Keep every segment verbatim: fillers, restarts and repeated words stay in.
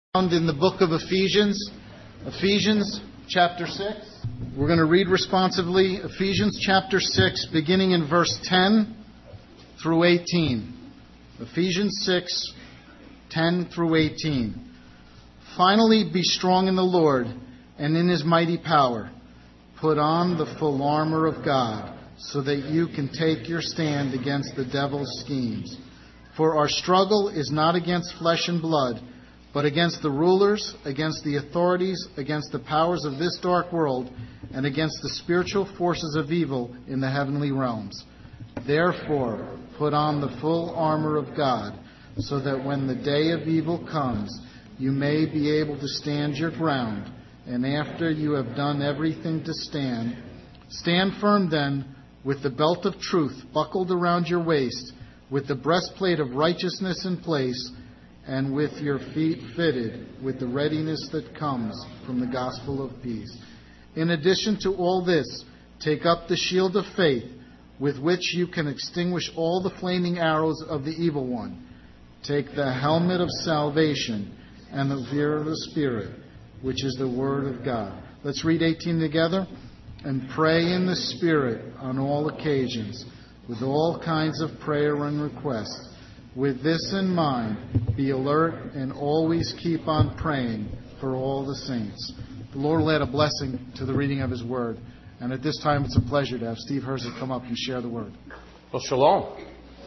Found in the book of Ephesians, Ephesians chapter six. We're going to read responsively Ephesians chapter six, beginning in verse ten through eighteen. Ephesians six, ten through eighteen. Finally, be strong in the Lord and in His mighty power. Put on the full armor of God, so that you can take your stand against the devil's schemes. For our struggle is not against flesh and blood, but against the rulers, against the authorities, against the powers of this dark world, and against the spiritual forces of evil in the heavenly realms. Therefore, put on the full armor of God, so that when the day of evil comes, you may be able to stand your ground, and after you have done everything to stand, stand firm then, with the belt of truth buckled around your waist, with the breastplate of righteousness in place, and with your feet fitted with the readiness that comes from the gospel of peace. In addition to all this, take up the shield of faith, with which you can extinguish all the flaming arrows of the evil one. Take the helmet of salvation and the sword of the Spirit, which is the word of God. Let's read eighteen together. And pray in the Spirit on all occasions, with all kinds of prayer and requests. With this in mind, be alert and always keep on praying for all the saints. The Lord will add a blessing to the reading of His Word. And at this time, it's a pleasure to have Steve Herzig come up and share the Word. Well, shalom.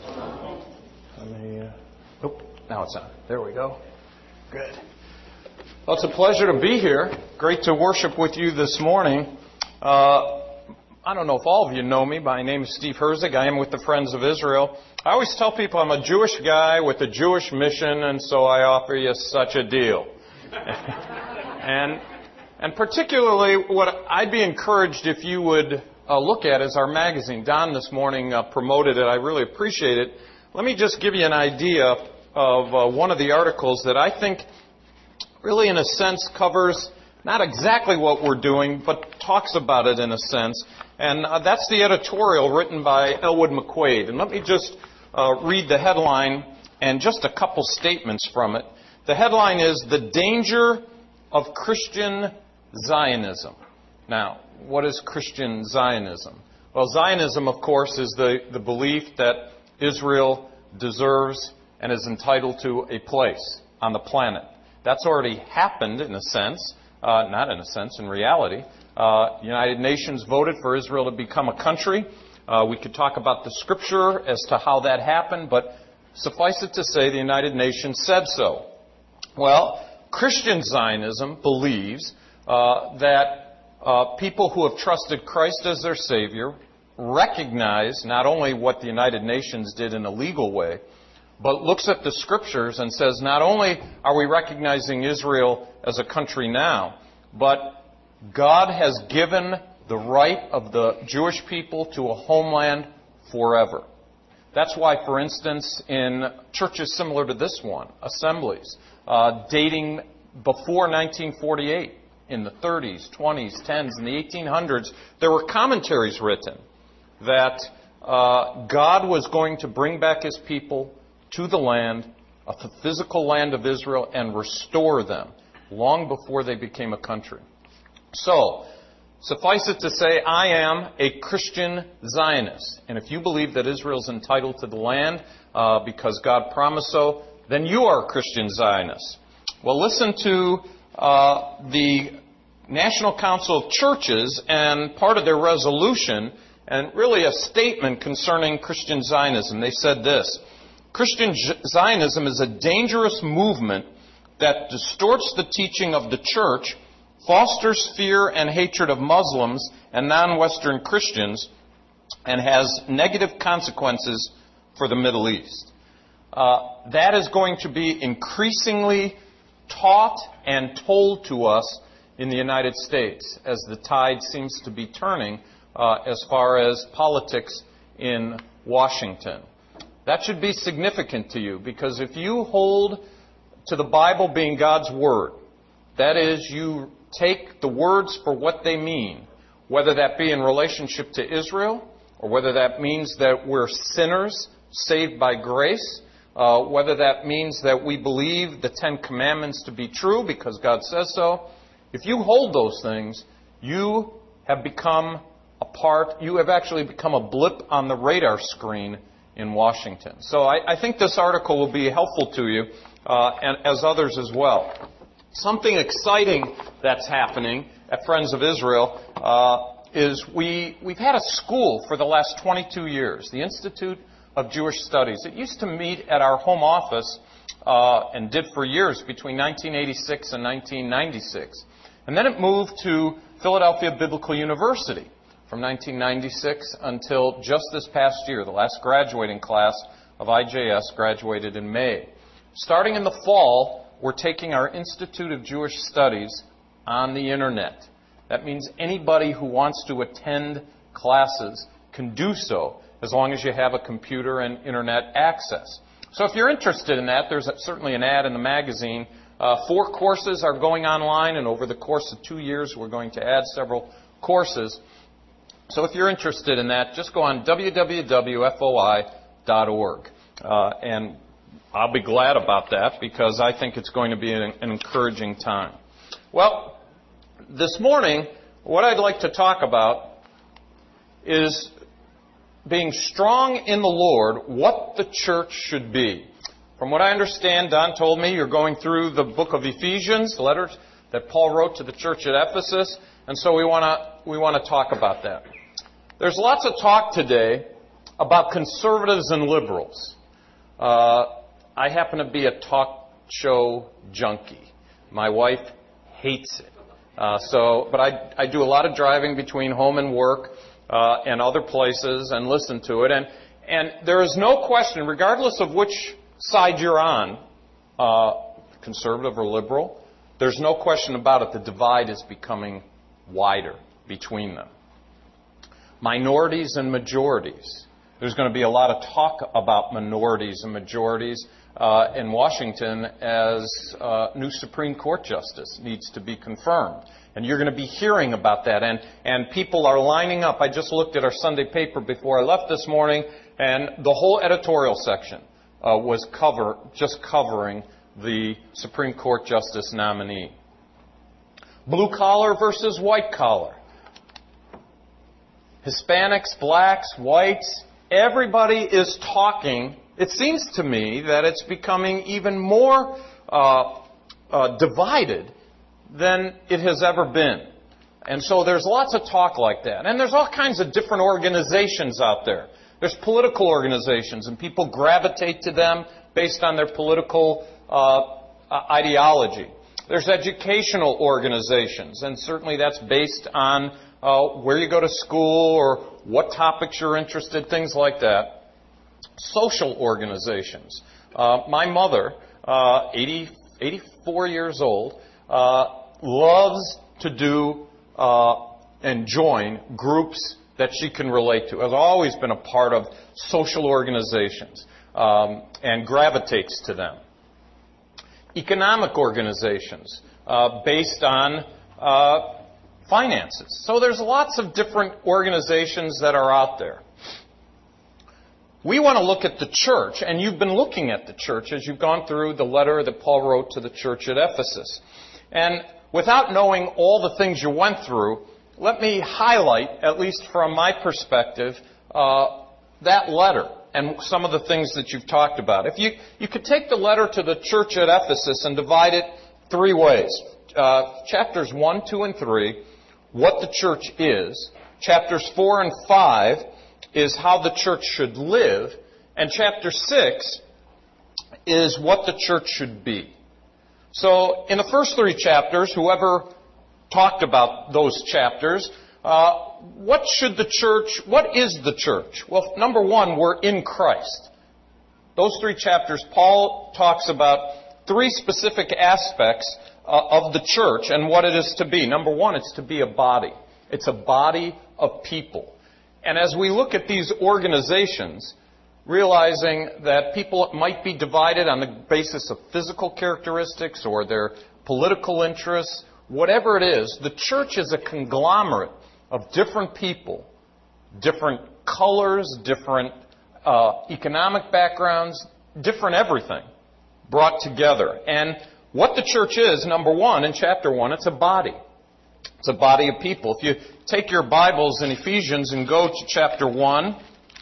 Let me, uh, oh, now it's on. There we go. Good. Well, it's a pleasure to be here. Great to worship with you this morning. Uh, I don't know if all of you know me. My name is Steve Herzig. I am with the Friends of Israel. I always tell people I'm a Jewish guy with a Jewish mission, and so I offer you such a deal. and and particularly what I'd be encouraged if you would uh, look at is our magazine. Don this morning uh, promoted it. I really appreciate it. Let me just give you an idea of uh, one of the articles that I think really in a sense covers not exactly what we're doing, but talks about it in a sense. And uh, that's the editorial written by Elwood McQuaid. And let me just uh, read the headline and just a couple statements from it. The headline is The Danger of Christian Zionism. Now, what is Christian Zionism? Well, Zionism, of course, is the, the belief that Israel deserves and is entitled to a place on the planet. That's already happened in a sense. Uh, not in a sense, in reality. Uh, United Nations voted for Israel to become a country. Uh, we could talk about the scripture as to how that happened, but suffice it to say the United Nations said so. Well, Christian Zionism believes uh, that uh, people who have trusted Christ as their Savior recognize not only what the United Nations did in a legal way, but looks at the scriptures and says, not only are we recognizing Israel as a country now, but God has given the right of the Jewish people to a homeland forever. That's why, for instance, in churches similar to this one, assemblies, uh, dating before nineteen forty-eight, in the thirties, twenties, tens, and the eighteen hundreds, there were commentaries written that uh, God was going to bring back His people to the land, the physical land of Israel, and restore them long before they became a country. So, suffice it to say, I am a Christian Zionist. And if you believe that Israel is entitled to the land uh, because God promised so, then you are a Christian Zionist. Well, listen to uh, the National Council of Churches and part of their resolution, and really a statement concerning Christian Zionism. They said this: Christian Zionism is a dangerous movement that distorts the teaching of the church, fosters fear and hatred of Muslims and non-Western Christians, and has negative consequences for the Middle East. Uh, that is going to be increasingly taught and told to us in the United States as the tide seems to be turning uh, as far as politics in Washington. That should be significant to you, because if you hold to the Bible being God's Word, that is, you take the words for what they mean, whether that be in relationship to Israel, or whether that means that we're sinners saved by grace, uh, whether that means that we believe the Ten Commandments to be true because God says so. If you hold those things, you have become a part, you have actually become a blip on the radar screen in Washington. So I, I think this article will be helpful to you, uh, and as others as well. Something exciting that's happening at Friends of Israel uh, is we, we've had a school for the last twenty-two years, the Institute of Jewish Studies. It used to meet at our home office uh, and did for years between nineteen eighty-six and nineteen ninety-six. And then it moved to Philadelphia Biblical University from nineteen ninety-six until just this past year. The last graduating class of I J S graduated in May. Starting in the fall, we're taking our Institute of Jewish Studies on the Internet. That means anybody who wants to attend classes can do so as long as you have a computer and Internet access. So if you're interested in that, there's certainly an ad in the magazine. Uh, four courses are going online, and over the course of two years, we're going to add several courses. So if you're interested in that, just go on w w w dot f o i dot org. Uh, and I'll be glad about that because I think it's going to be an, an encouraging time. Well, this morning, what I'd like to talk about is being strong in the Lord, what the church should be. From what I understand, Don told me you're going through the book of Ephesians, the letters that Paul wrote to the church at Ephesus, and so we want to we want to talk about that. There's lots of talk today about conservatives and liberals. Uh, I happen to be a talk show junkie. My wife hates it. Uh, so, but I, I do a lot of driving between home and work uh, and other places and listen to it. And, and there is no question, regardless of which side you're on, uh, conservative or liberal, there's no question about it. The divide is becoming wider between them. Minorities and majorities. There's going to be a lot of talk about minorities and majorities uh, in Washington as uh, new Supreme Court justice needs to be confirmed. And you're going to be hearing about that. And, and people are lining up. I just looked at our Sunday paper before I left this morning, and the whole editorial section uh, was cover just covering the Supreme Court justice nominee. Blue collar versus white collar. Hispanics, blacks, whites, everybody is talking. It seems to me that it's becoming even more uh, uh, divided than it has ever been. And so there's lots of talk like that. And there's all kinds of different organizations out there. There's political organizations, and people gravitate to them based on their political uh, ideology. There's educational organizations, and certainly that's based on uh, where you go to school or what topics you're interested, things like that. Social organizations. Uh, my mother, uh, eighty, eighty-four years old, uh, loves to do uh, and join groups that she can relate to. Has always been a part of social organizations um, and gravitates to them. Economic organizations uh, based on uh, finances. So there's lots of different organizations that are out there. We want to look at the church, and you've been looking at the church as you've gone through the letter that Paul wrote to the church at Ephesus. And without knowing all the things you went through, let me highlight, at least from my perspective, uh, that letter and some of the things that you've talked about. If you, you could take the letter to the church at Ephesus and divide it three ways. Uh, chapters one, two, and three, what the church is. Chapters four and five is how the church should live. And chapter six is what the church should be. So in the first three chapters, whoever talked about those chapters, uh, what should the church, what is the church? Well, number one, we're in Christ. Those three chapters, Paul talks about three specific aspects uh, of the church and what it is to be. Number one, it's to be a body. It's a body of people. And as we look at these organizations, realizing that people might be divided on the basis of physical characteristics or their political interests, whatever it is, the church is a conglomerate of different people, different colors, different uh, economic backgrounds, different everything brought together. And what the church is, number one, in chapter one, it's a body. It's a body of people. If you take your Bibles in Ephesians and go to chapter one,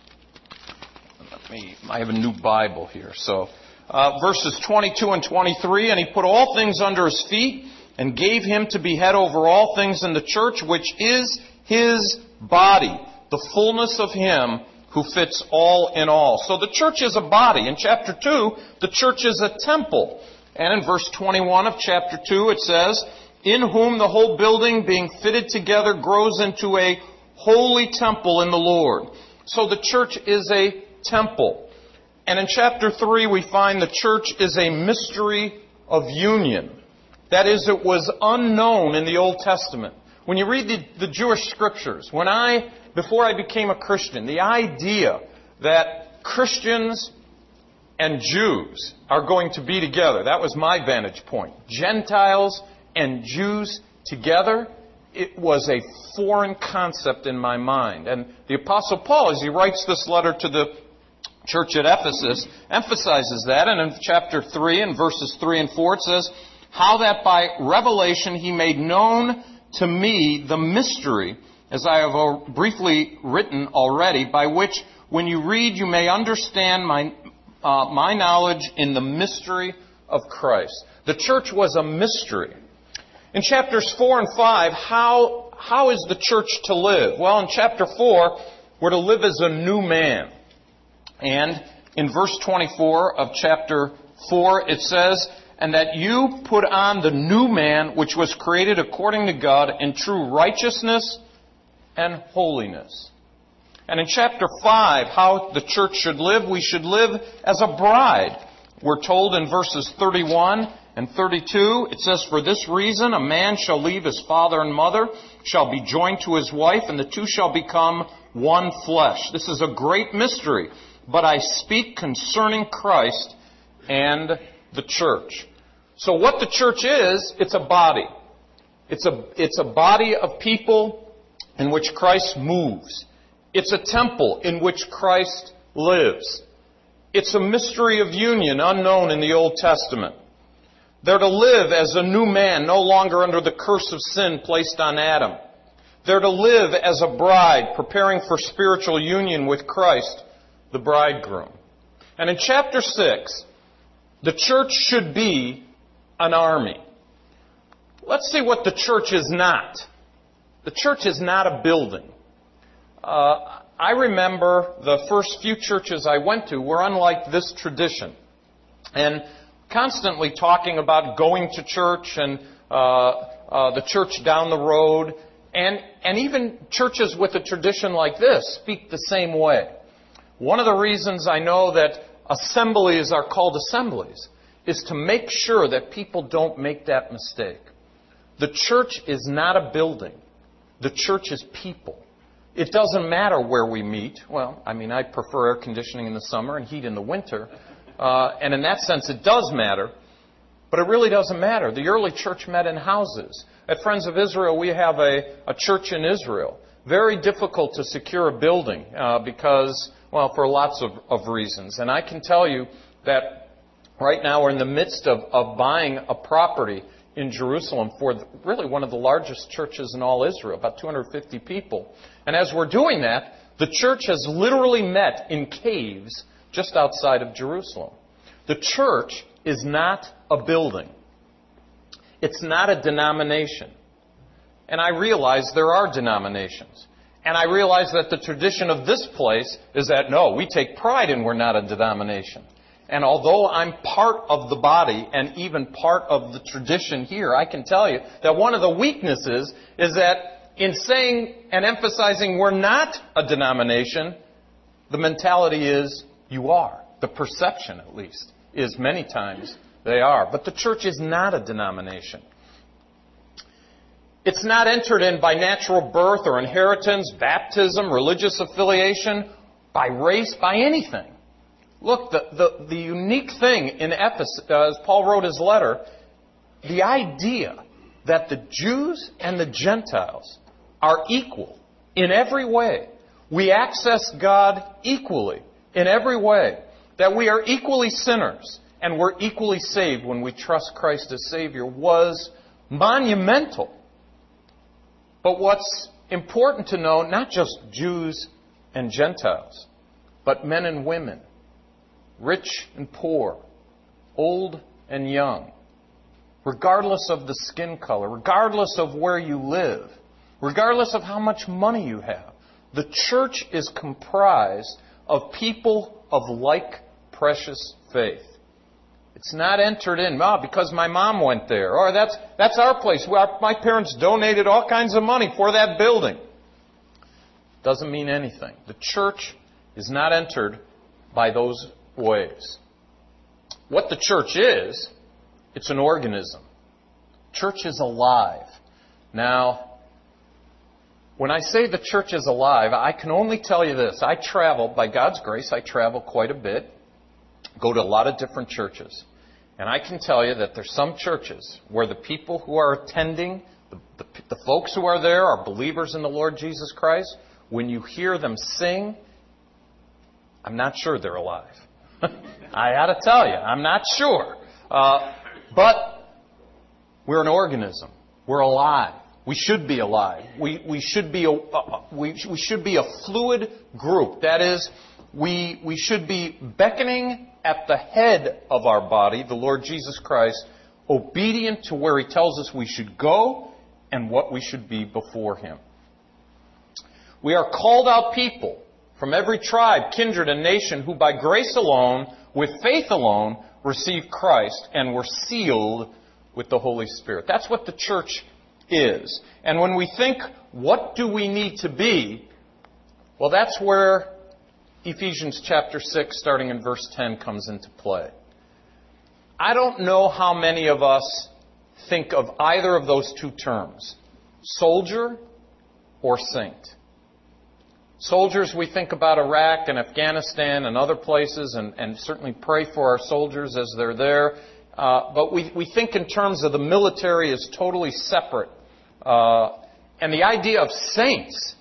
let me, I have a new Bible here, so uh, verses twenty-two and twenty-three, and he put all things under his feet and gave him to be head over all things in the church, which is his body, the fullness of him who fits all in all. So the church is a body. In chapter two, the church is a temple. And in verse twenty-one of chapter two, it says, in whom the whole building being fitted together grows into a holy temple in the Lord. So the church is a temple. And in chapter three, we find the church is a mystery of union. That is, it was unknown in the Old Testament. When you read the, the Jewish scriptures, when I, before I became a Christian, the idea that Christians and Jews are going to be together, that was my vantage point. Gentiles and Jews together, it was a foreign concept in my mind. And the Apostle Paul, as he writes this letter to the church at Ephesus, emphasizes that. And in chapter three, in verses three and four, it says, how that by revelation he made known to me the mystery, as I have briefly written already, by which when you read you may understand my, uh, my knowledge in the mystery of Christ. The church was a mystery. In chapters four and five, how, how is the church to live? Well, in chapter four, we're to live as a new man. And in verse twenty-four of chapter four, it says, and that you put on the new man, which was created according to God in true righteousness and holiness. And in chapter five, how the church should live, we should live as a bride. We're told in verses thirty-one and thirty-two, it says, for this reason a man shall leave his father and mother, shall be joined to his wife, and the two shall become one flesh. This is a great mystery, but I speak concerning Christ and the church. So what the church is, it's a body. It's a, it's a body of people in which Christ moves. It's a temple in which Christ lives. It's a mystery of union unknown in the Old Testament. They're to live as a new man, no longer under the curse of sin placed on Adam. They're to live as a bride, preparing for spiritual union with Christ, the bridegroom. And in chapter six, the church should be an army. Let's see what the church is not. The church is not a building. Uh, I remember the first few churches I went to were unlike this tradition. And constantly talking about going to church and uh, uh, the church down the road. And, and even churches with a tradition like this speak the same way. One of the reasons I know that assemblies are called assemblies is to make sure that people don't make that mistake. The church is not a building. The church is people. It doesn't matter where we meet. Well, I mean, I prefer air conditioning in the summer and heat in the winter. Uh, and in that sense, it does matter. But it really doesn't matter. The early church met in houses. At Friends of Israel, we have a, a church in Israel. Very difficult to secure a building uh, because, well, for lots of, of reasons. And I can tell you that right now we're in the midst of, of buying a property in Jerusalem for the, really one of the largest churches in all Israel, about two hundred fifty people. And as we're doing that, the church has literally met in caves just outside of Jerusalem. The church is not a building. It's not a denomination. And I realize there are denominations. And I realize that the tradition of this place is that, no, we take pride in we're not a denomination. And although I'm part of the body and even part of the tradition here, I can tell you that one of the weaknesses is that in saying and emphasizing we're not a denomination, the mentality is you are. The perception, at least, is many times they are. But the church is not a denomination. It's not entered in by natural birth or inheritance, baptism, religious affiliation, by race, by anything. Look, the, the, the unique thing in Ephesus, uh, as Paul wrote his letter, the idea that the Jews and the Gentiles are equal in every way. We access God equally in every way. that we are equally sinners and we're equally saved when we trust Christ as Savior, was monumental. But what's important to know, not just Jews and Gentiles, but men and women, rich and poor, old and young, regardless of the skin color, regardless of where you live, regardless of how much money you have. The church is comprised of people of like precious faith. It's not entered in, oh, because my mom went there, or that's that's our place. Well, my parents donated all kinds of money for that building. Doesn't mean anything. The church is not entered by those ways. What the church is, it's an organism. Church is alive. Now, when I say the church is alive, I can only tell you this. I travel, by God's grace, I travel quite a bit, go to a lot of different churches. And I can tell you that there's some churches where the people who are attending, the, the, the folks who are there are believers in the Lord Jesus Christ. When you hear them sing, I'm not sure they're alive. I ought to tell you, I'm not sure. Uh, but we're an organism. We're alive. We should be alive. We we should be a, uh, we we should be a fluid group. That is, we we should be beckoning at the head of our body, the Lord Jesus Christ, obedient to where He tells us we should go and what we should be before Him. We are called out people from every tribe, kindred, and nation who by grace alone, with faith alone, receive Christ and were sealed with the Holy Spirit. That's what the church is. And when we think, what do we need to be? Well, that's where Ephesians chapter six, starting in verse ten, comes into play. I don't know how many of us think of either of those two terms, soldier or saint. Soldiers, we think about Iraq and Afghanistan and other places, and, and certainly pray for our soldiers as they're there. Uh, but we, we think in terms of the military as totally separate. Uh, and the idea of saints,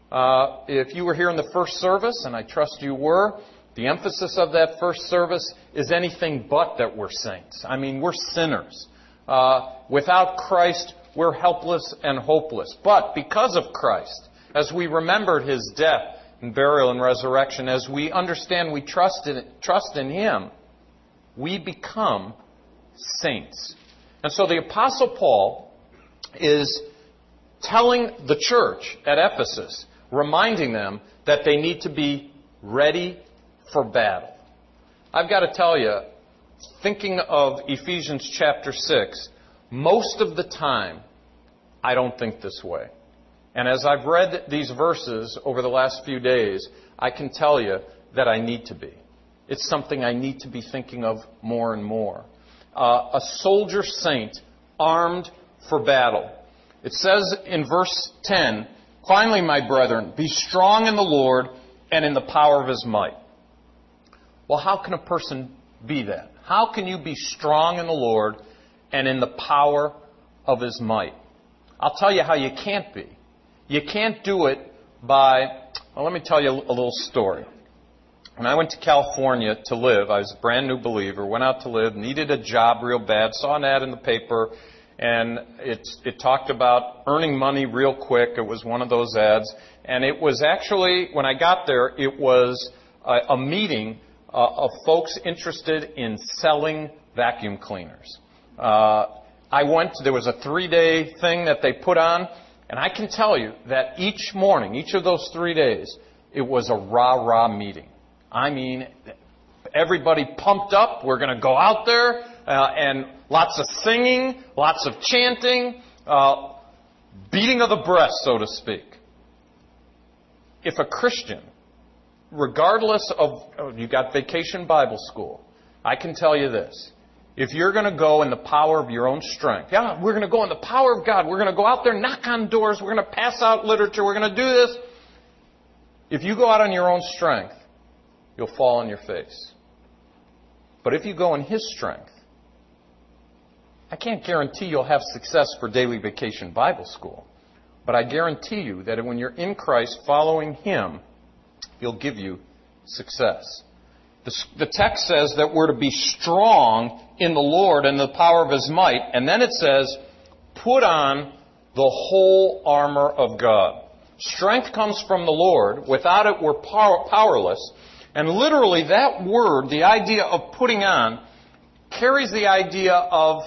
uh, if you were here in the first service, and I trust you were, the emphasis of that first service is anything but that we're saints. I mean, we're sinners. Uh, without Christ, we're helpless and hopeless. But because of Christ, as we remembered His death and burial and resurrection, as we understand we trust in, trust in Him, we become saints. And so the Apostle Paul is telling the church at Ephesus, reminding them that they need to be ready for battle. I've got to tell you, thinking of Ephesians chapter six, most of the time, I don't think this way. And as I've read these verses over the last few days, I can tell you that I need to be. It's something I need to be thinking of more and more. Uh, a soldier saint armed for battle. It says in verse ten, finally, my brethren, be strong in the Lord and in the power of His might. Well, how can a person be that? How can you be strong in the Lord and in the power of His might? I'll tell you how you can't be. You can't do it by, well, let me tell you a little story. When I went to California to live, I was a brand new believer, went out to live, needed a job real bad, saw an ad in the paper, and it, it talked about earning money real quick. It was one of those ads. And it was actually, when I got there, it was a, a meeting uh, of folks interested in selling vacuum cleaners. Uh, I went, there was a three-day thing that they put on, and I can tell you that each morning, each of those three days, it was a rah-rah meeting. I mean, everybody pumped up. We're going to go out there, uh, and lots of singing, lots of chanting, uh, beating of the breast, so to speak. If a Christian, regardless of, oh, you got Vacation Bible School, I can tell you this. If you're going to go in the power of your own strength, yeah, we're going to go in the power of God. We're going to go out there, knock on doors. We're going to pass out literature. We're going to do this. If you go out on your own strength, you'll fall on your face. But if you go in His strength, I can't guarantee you'll have success for Daily Vacation Bible School. But I guarantee you that when you're in Christ following Him, He'll give you success. The, the text says that we're to be strong in the Lord and the power of His might. And then it says, put on the whole armor of God. Strength comes from the Lord. Without it, we're power, powerless. And literally, that word, the idea of putting on, carries the idea of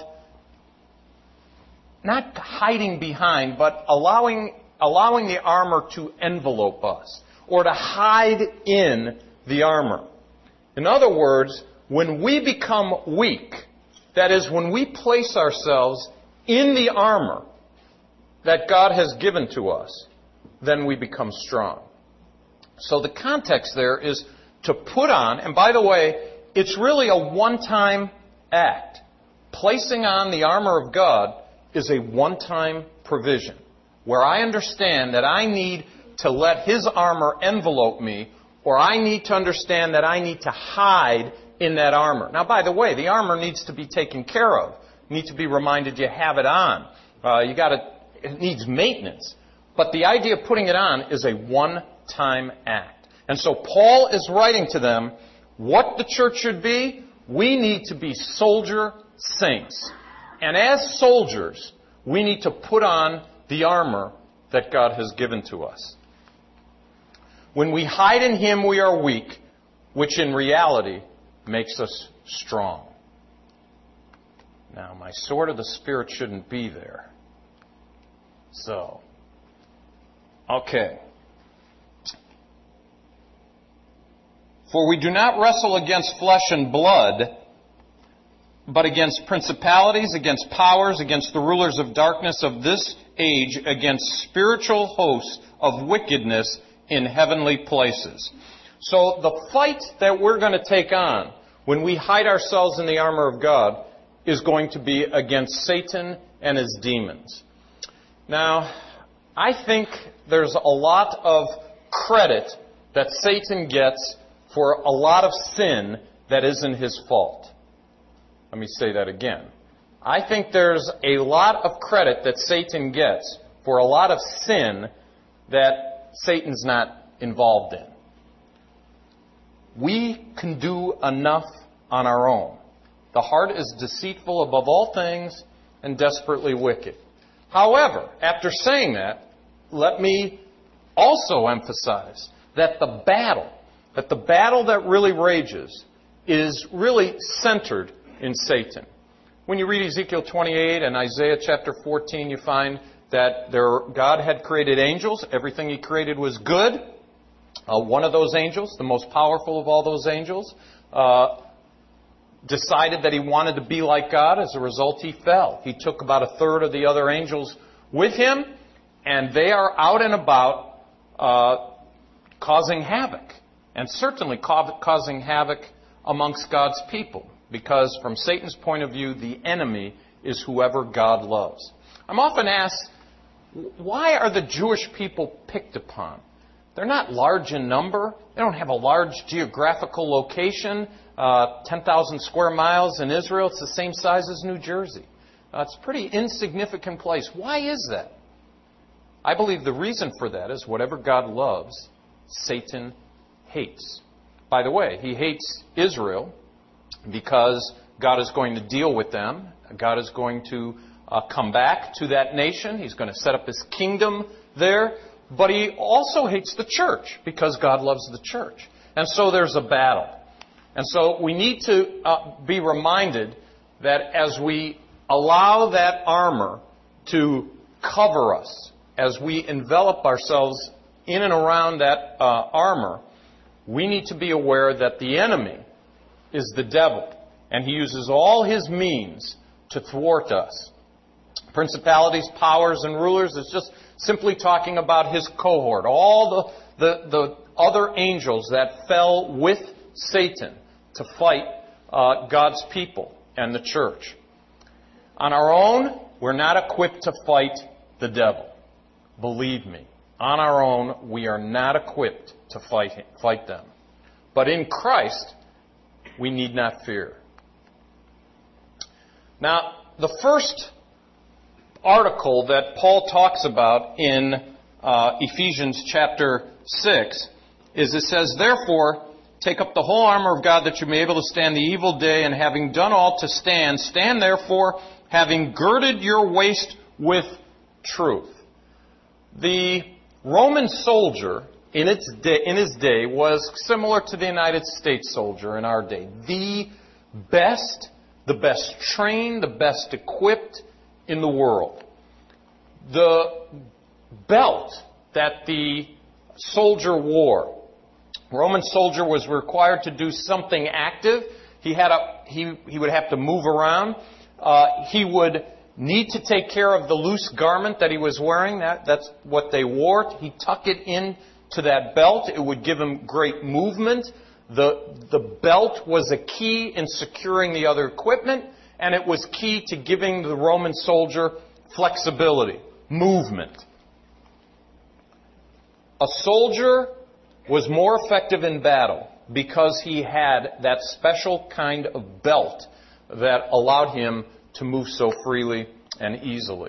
not hiding behind, but allowing, allowing the armor to envelope us, or to hide in the armor. In other words, when we become weak, that is, when we place ourselves in the armor that God has given to us, then we become strong. So the context there is to put on, and by the way, it's really a one-time act. Placing on the armor of God is a one-time provision, where I understand that I need to let His armor envelope me, or I need to understand that I need to hide in that armor. Now, by the way, the armor needs to be taken care of. You need to be reminded you have it on. Uh, you got to. It needs maintenance. But the idea of putting it on is a one-time act. And so Paul is writing to them what the church should be. We need to be soldier saints. And as soldiers, we need to put on the armor that God has given to us. When we hide in Him, we are weak, which in reality makes us strong. Now, my sword of the Spirit shouldn't be there. So, okay. For we do not wrestle against flesh and blood, but against principalities, against powers, against the rulers of darkness of this age, against spiritual hosts of wickedness in heavenly places. So the fight that we're going to take on when we hide ourselves in the armor of God is going to be against Satan and his demons. Now, I think there's a lot of credit that Satan gets for a lot of sin that isn't his fault. Let me say that again. I think there's a lot of credit that Satan gets for a lot of sin that Satan's not involved in. We can do enough on our own. The heart is deceitful above all things and desperately wicked. However, after saying that, let me also emphasize that the battle, that the battle that really rages is really centered in Satan. When you read Ezekiel twenty-eight and Isaiah chapter fourteen, you find that there, God had created angels. Everything He created was good. Uh, one of those angels, the most powerful of all those angels, uh, decided that he wanted to be like God. As a result, he fell. He took about a third of the other angels with him, and they are out and about uh, causing havoc, and certainly ca- causing havoc amongst God's people, because from Satan's point of view, the enemy is whoever God loves. I'm often asked, why are the Jewish people picked upon? They're not large in number. They don't have a large geographical location, uh, ten thousand square miles in Israel. It's the same size as New Jersey. Uh, it's a pretty insignificant place. Why is that? I believe the reason for that is whatever God loves, Satan hates. By the way, he hates Israel because God is going to deal with them. God is going to uh, come back to that nation. He's going to set up His kingdom there. But He also hates the church because God loves the church. And so there's a battle. And so we need to uh, be reminded that as we allow that armor to cover us, as we envelop ourselves in and around that uh, armor, we need to be aware that the enemy is the devil. And he uses all his means to thwart us. Principalities, powers, and rulers is just simply talking about his cohort. All the, the, the other angels that fell with Satan to fight uh, God's people and the church. On our own, we're not equipped to fight the devil. Believe me. On our own, we are not equipped to fight him, fight them. But in Christ, we need not fear. Now, the first article that Paul talks about in uh, Ephesians chapter six is it says, therefore, Take up the whole armor of God that you may be able to stand the evil day, and having done all to stand, stand therefore, having girded your waist with truth. The Roman soldier in its day, in his day was similar to the United States soldier in our day. The best, the best trained, the best equipped in the world. The belt that the soldier wore, Roman soldier was required to do something active. He had a, he, he would have to move around. Uh, he would need to take care of the loose garment that he was wearing. That, that's what they wore. He'd tuck it in to that belt. It would give him great movement. The, the belt was a key in securing the other equipment, and it was key to giving the Roman soldier flexibility, movement. A soldier was more effective in battle because he had that special kind of belt that allowed him to move so freely and easily.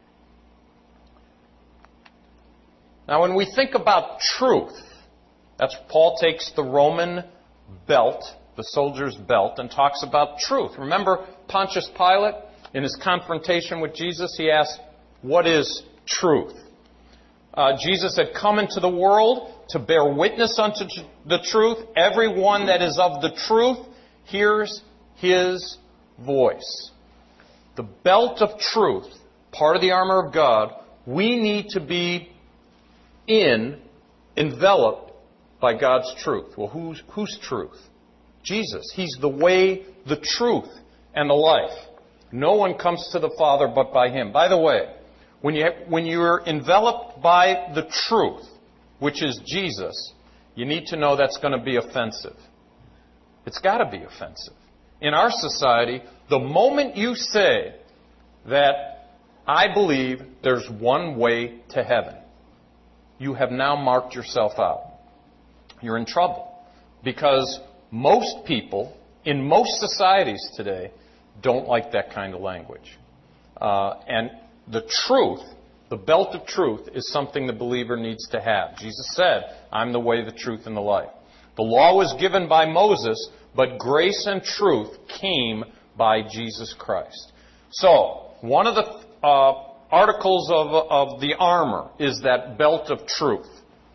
Now, when we think about truth, that's Paul takes the Roman belt, the soldier's belt, and talks about truth. Remember Pontius Pilate, in his confrontation with Jesus, he asked, "What is truth?" Uh, Jesus had come into the world to bear witness unto the truth. Everyone that is of the truth hears his voice. The belt of truth, part of the armor of God, we need to be in, enveloped by God's truth. Well, whose, whose truth? Jesus. He's the way, the truth, and the life. No one comes to the Father but by Him. By the way, when you, when you're enveloped by the truth, which is Jesus, you need to know that's going to be offensive. It's got to be offensive. In our society, the moment you say that I believe there's one way to heaven, you have now marked yourself out. You're in trouble. Because most people, in most societies today, don't like that kind of language. Uh, and the truth, the belt of truth, is something the believer needs to have. Jesus said, "I'm the way, the truth, and the life." The law was given by Moses, but grace and truth came by Jesus Christ. So, one of the uh, articles of, of the armor is that belt of truth.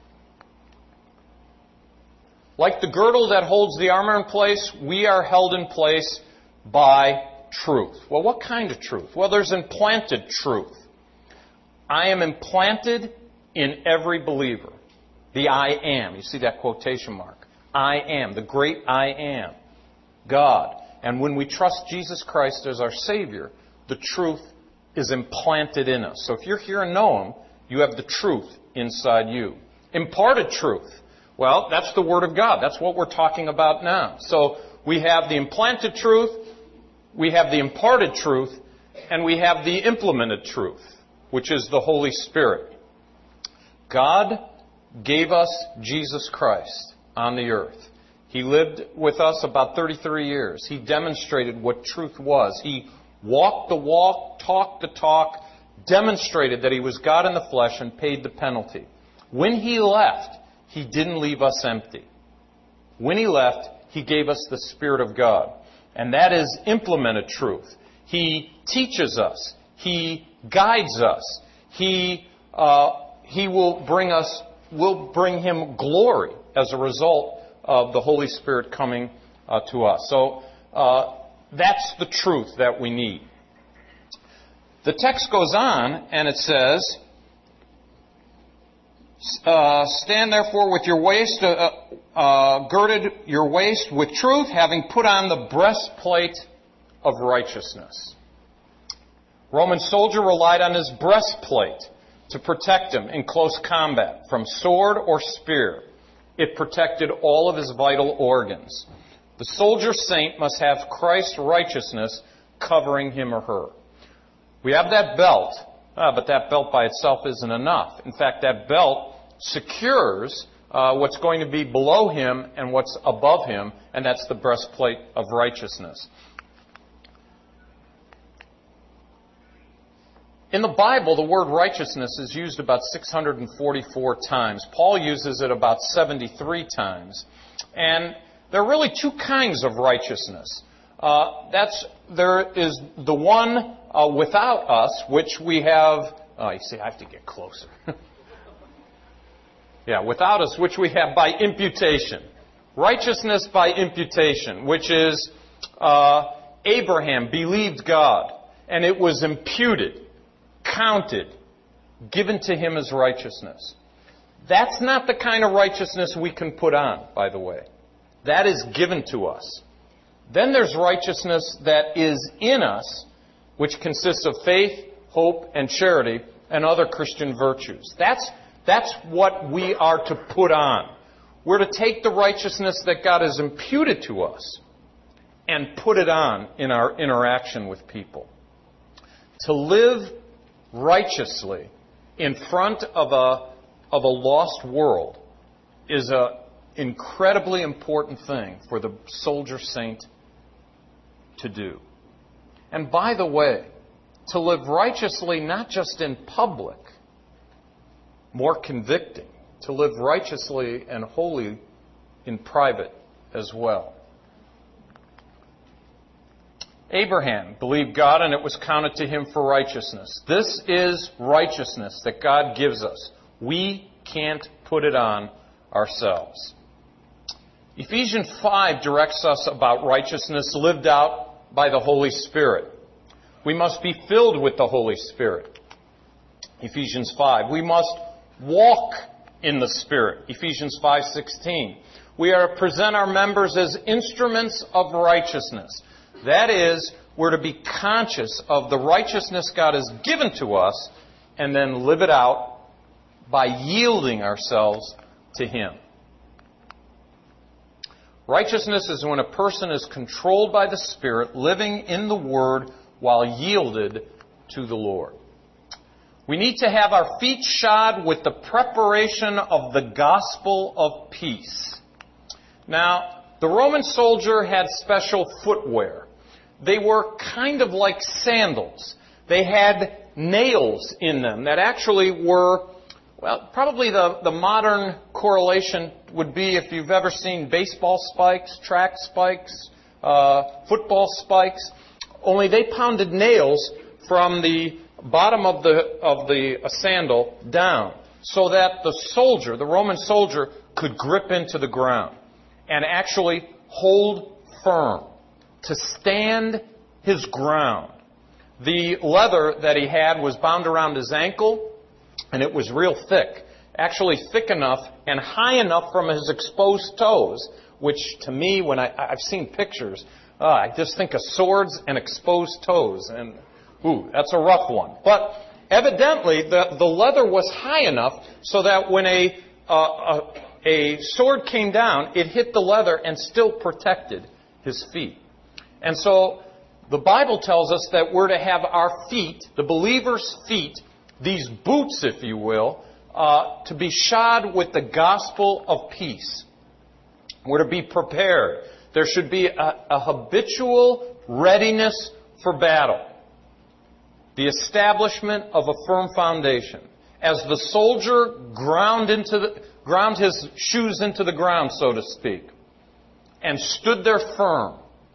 Like the girdle that holds the armor in place, we are held in place by truth. Well, what kind of truth? Well, there's implanted truth. I am implanted in every believer. The I am. You see that quotation mark. I am. The great I am. God. And when we trust Jesus Christ as our Savior, the truth is implanted in us. So if you're here and know Him, you have the truth inside you. Imparted truth. Well, that's the Word of God. That's what we're talking about now. So we have the implanted truth, we have the imparted truth, and we have the implemented truth, which is the Holy Spirit. God gave us Jesus Christ on the earth. He lived with us about thirty-three years. He demonstrated what truth was. He walked the walk, talked the talk, demonstrated that He was God in the flesh, and paid the penalty. When He left, He didn't leave us empty. When He left, He gave us the Spirit of God. And that is implemented truth. He teaches us. He guides us. He, uh, he will bring us, will bring Him glory as a result of the Holy Spirit coming uh, to us. So uh, that's the truth that we need. The text goes on and it says, Uh, stand therefore with your waist, uh, uh, girded your waist with truth, having put on the breastplate of righteousness. Roman soldier relied on his breastplate to protect him in close combat from sword or spear. It protected all of his vital organs. The soldier saint must have Christ's righteousness covering him or her. We have that belt. Ah, but that belt by itself isn't enough. In fact, that belt secures uh, what's going to be below him and what's above him, and that's the breastplate of righteousness. In the Bible, the word righteousness is used about six hundred forty-four times. Paul uses it about seventy-three times. And There are really two kinds of righteousness. Uh, that's there is the one uh, without us, which we have. Oh, you see, I have to get closer. yeah, without us, which we have by imputation. Righteousness by imputation, which is uh, Abraham believed God, and it was imputed, counted, given to him as righteousness. That's not the kind of righteousness we can put on, by the way. That is given to us. Then there's righteousness that is in us, which consists of faith, hope, and charity, and other Christian virtues. That's, that's what we are to put on. We're to take the righteousness that God has imputed to us and put it on in our interaction with people. To live righteously in front of a, of a lost world is an incredibly important thing for the soldier saint to do. And by the way, to live righteously not just in public, more convicting, to live righteously and holy in private as well. Abraham believed God and it was counted to him for righteousness. This is righteousness that God gives us. We can't put it on ourselves. Ephesians five directs us about righteousness lived out by the Holy Spirit. We must be filled with the Holy Spirit. Ephesians five. We must walk in the Spirit. Ephesians five sixteen. We are to present our members as instruments of righteousness. That is, we're to be conscious of the righteousness God has given to us and then live it out by yielding ourselves to Him. Righteousness is when a person is controlled by the Spirit, living in the Word while yielded to the Lord. We need to have our feet shod with the preparation of the gospel of peace. Now, the Roman soldier had special footwear. They were kind of like sandals. They had nails in them that actually were, well, probably the, the modern correlation would be if you've ever seen baseball spikes, track spikes, uh, football spikes. Only they pounded nails from the bottom of the of the sandal down so that the soldier, the Roman soldier, could grip into the ground and actually hold firm, to stand his ground. The leather that he had was bound around his ankle, and it was real thick, actually thick enough and high enough from his exposed toes, which to me, when I, I've seen pictures, uh, I just think of swords and exposed toes, and ooh, that's a rough one. But evidently, the, the leather was high enough so that when a, uh, a a sword came down, it hit the leather and still protected his feet. And so the Bible tells us that we're to have our feet, the believer's feet, these boots, if you will, uh, to be shod with the gospel of peace. We're to be prepared. There should be a, a habitual readiness for battle. The establishment of a firm foundation. As the soldier ground into the, ground his shoes into the ground, so to speak, and stood there firm,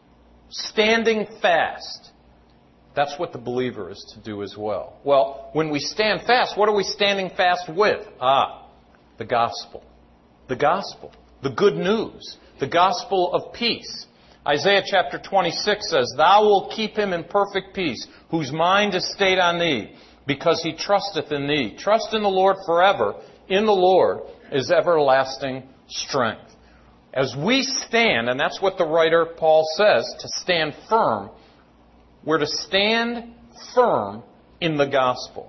standing fast. That's what the believer is to do as well. Well, when we stand fast, what are we standing fast with? Ah, the gospel. The gospel. The good news. The gospel of peace. Isaiah chapter twenty-six says, "Thou wilt keep him in perfect peace, whose mind is stayed on thee, because he trusteth in thee." Trust in the Lord forever. In the Lord is everlasting strength. As we stand, and that's what the writer Paul says, to stand firm, we're to stand firm in the gospel.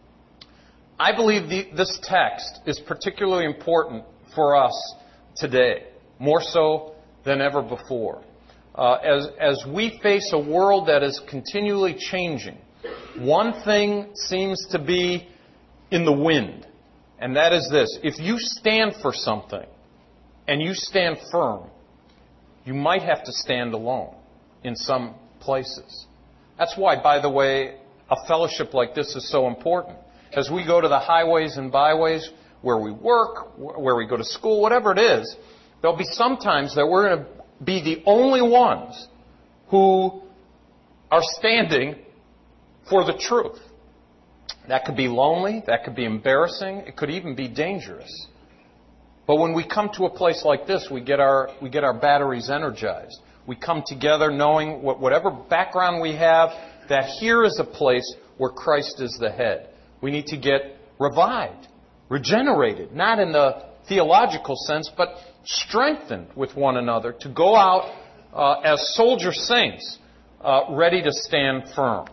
I believe the, this text is particularly important for us today, more so than ever before. Uh, as, as we face a world that is continually changing, one thing seems to be in the wind, and that is this. If you stand for something and you stand firm, you might have to stand alone in some places. That's why, by the way, a fellowship like this is so important. As we go to the highways and byways where we work, where we go to school, whatever it is, there'll be some times that we're going to be the only ones who are standing for the truth. That could be lonely. That could be embarrassing. It could even be dangerous. But when we come to a place like this, we get our we get our batteries energized. We come together knowing what, whatever background we have, that here is a place where Christ is the head. We need to get revived, regenerated, not in the theological sense, but strengthened with one another to go out uh, as soldier saints, uh, ready to stand firm.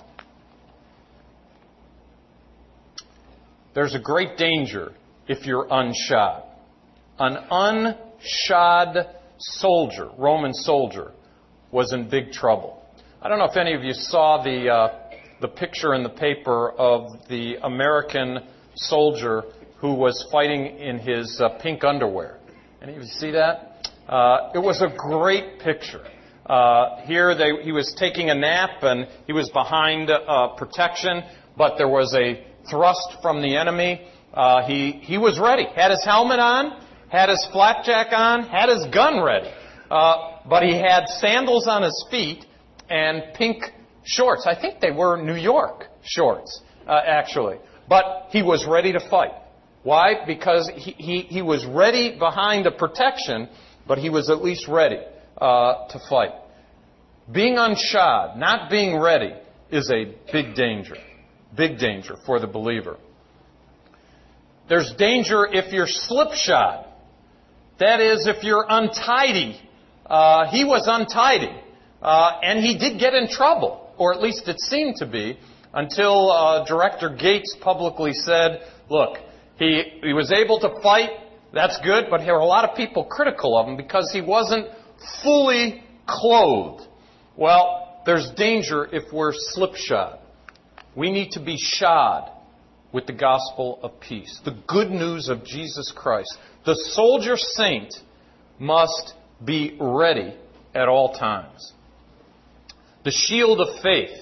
There's a great danger if you're unshod. An unshod soldier, Roman soldier, was in big trouble. I don't know if any of you saw the uh, the picture in the paper of the American soldier who was fighting in his uh, pink underwear. Any of you see that? Uh, it was a great picture. Uh, here they, he was taking a nap and he was behind uh, protection, but there was a thrust from the enemy. Uh, he he was ready. Had his helmet on, had his flapjack on, had his gun ready. Uh, but he had sandals on his feet and pink shorts. I think they were New York shorts, uh, actually. But he was ready to fight. Why? Because he, he, he was ready behind the protection, but he was at least ready uh, to fight. Being unshod, not being ready, is a big danger. Big danger for the believer. There's danger if you're slipshod. That is, if you're untidy. Uh, he was untidy. Uh, and he did get in trouble, or at least it seemed to be, until uh, Director Gates publicly said, look, he, he was able to fight, that's good, but there were a lot of people critical of him because he wasn't fully clothed. Well, there's danger if we're slipshod. We need to be shod with the gospel of peace, the good news of Jesus Christ. The soldier saint must be ready at all times. The shield of faith.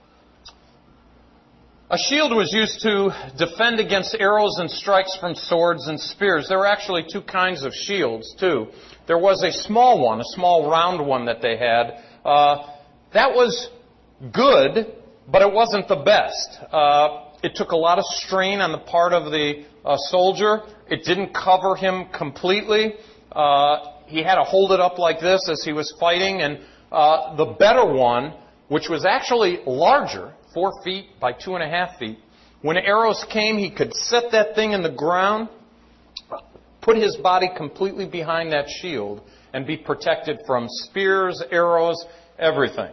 A shield was used to defend against arrows and strikes from swords and spears. There were actually two kinds of shields, too. There was a small one, a small round one that they had. Uh, that was good, but it wasn't the best. Uh, it took a lot of strain on the part of the uh, soldier. It didn't cover him completely. Uh, he had to hold it up like this as he was fighting. And uh, the better one, which was actually larger, four feet by two and a half feet, when arrows came, he could set that thing in the ground, put his body completely behind that shield, and be protected from spears, arrows, everything.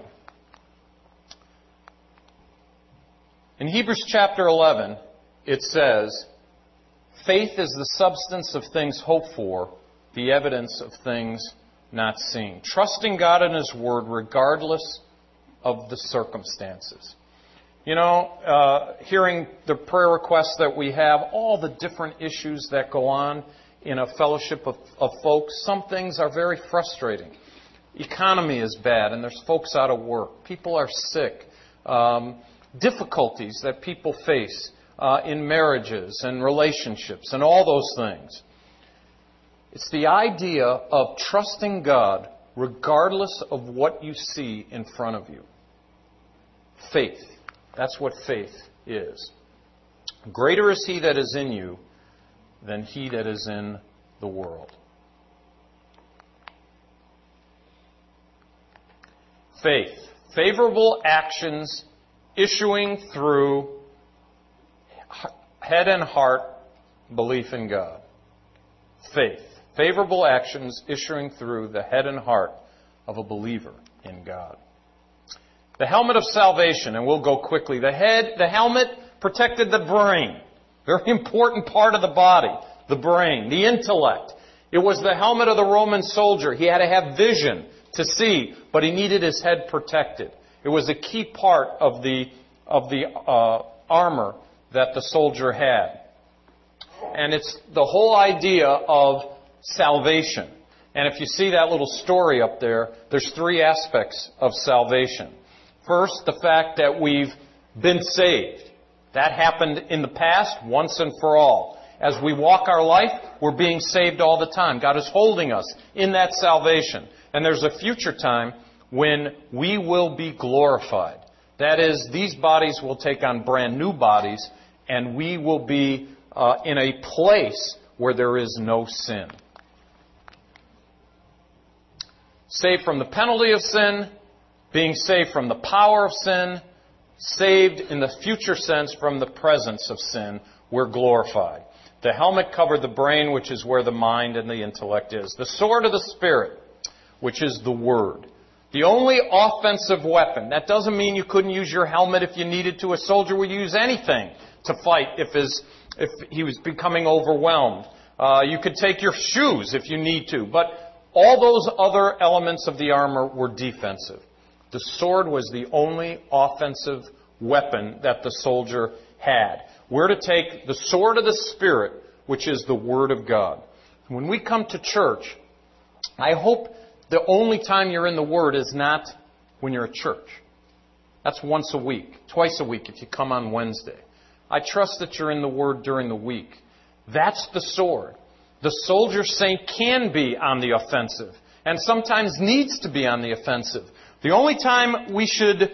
In Hebrews chapter eleven, it says, faith is the substance of things hoped for, the evidence of things not seen. Trusting God and His Word regardless of the circumstances. You know, uh, hearing the prayer requests that we have, all the different issues that go on in a fellowship of, of folks, some things are very frustrating. Economy is bad and there's folks out of work. People are sick. Um, difficulties that people face uh, in marriages and relationships and all those things. It's the idea of trusting God regardless of what you see in front of you. Faith. That's what faith is. Greater is He that is in you than he that is in the world. Faith. Favorable actions issuing through head and heart belief in God. Faith. Favorable actions issuing through the head and heart of a believer in God. The helmet of salvation, and we'll go quickly. The head, the helmet protected the brain. Very important part of the body. The brain, the intellect. It was the helmet of the Roman soldier. He had to have vision to see, but he needed his head protected. It was a key part of the of the uh, armor that the soldier had. And it's the whole idea of salvation. And if you see that little story up there, there's three aspects of salvation. First, the fact that we've been saved. That happened in the past once and for all. As we walk our life, we're being saved all the time. God is holding us in that salvation. And there's a future time when we will be glorified. That is, these bodies will take on brand new bodies, and we will be uh, in a place where there is no sin. Saved from the penalty of sin, being saved from the power of sin, saved in the future sense from the presence of sin, we're glorified. The helmet covered the brain, which is where the mind and the intellect is. The sword of the Spirit, which is the Word. The only offensive weapon. That doesn't mean you couldn't use your helmet if you needed to. A soldier would use anything to fight if his, if he was becoming overwhelmed. Uh, you could take your shoes if you need to. But all those other elements of the armor were defensive. The sword was the only offensive weapon that the soldier had. We're to take the sword of the Spirit, which is the Word of God. When we come to church, I hope the only time you're in the Word is not when you're at church. That's once a week, twice a week if you come on Wednesday. I trust that you're in the Word during the week. That's the sword. The soldier saint can be on the offensive and sometimes needs to be on the offensive. The only time we should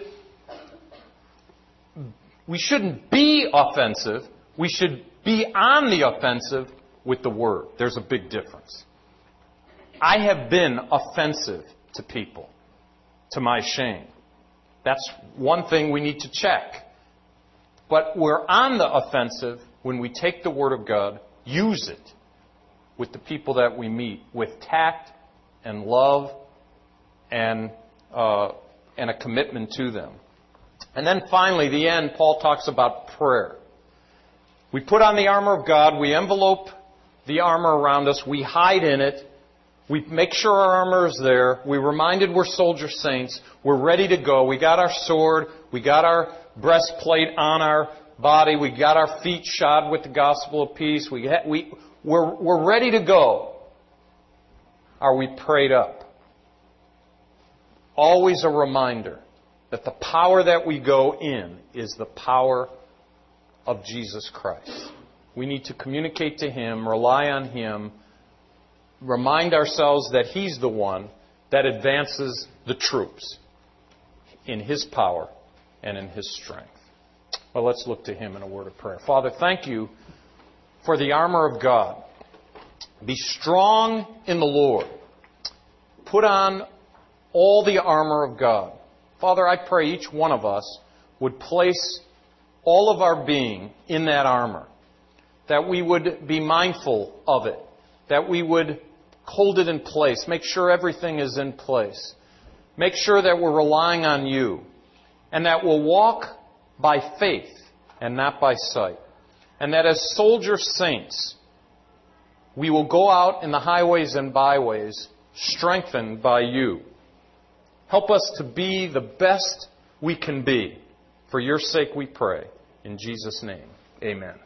we shouldn't be offensive, we should be on the offensive with the Word. There's a big difference. I have been offensive to people, to my shame. That's one thing we need to check. But we're on the offensive when we take the Word of God, use it with the people that we meet, with tact and love and uh, and a commitment to them. And then finally, the end, Paul talks about prayer. We put on the armor of God, we envelope the armor around us, we hide in it, we make sure our armor is there, we're reminded we're soldier saints, we're ready to go, we got our sword, we got our breastplate on our body, we got our feet shod with the gospel of peace, we, ha- we, we're, we're ready to go. Are we prayed up? Always a reminder that the power that we go in is the power of Jesus Christ. We need to communicate to Him, rely on Him, remind ourselves that He's the one that advances the troops in His power and in His strength. Well, let's look to Him in a word of prayer. Father, thank You for the armor of God. Be strong in the Lord. Put on all the armor of God. Father, I pray each one of us would place all of our being in that armor, that we would be mindful of it, that we would hold it in place, make sure everything is in place, make sure that we're relying on You, and that we'll walk by faith and not by sight, and that as soldier saints, we will go out in the highways and byways strengthened by You. Help us to be the best we can be. For Your sake we pray. In Jesus' name, amen.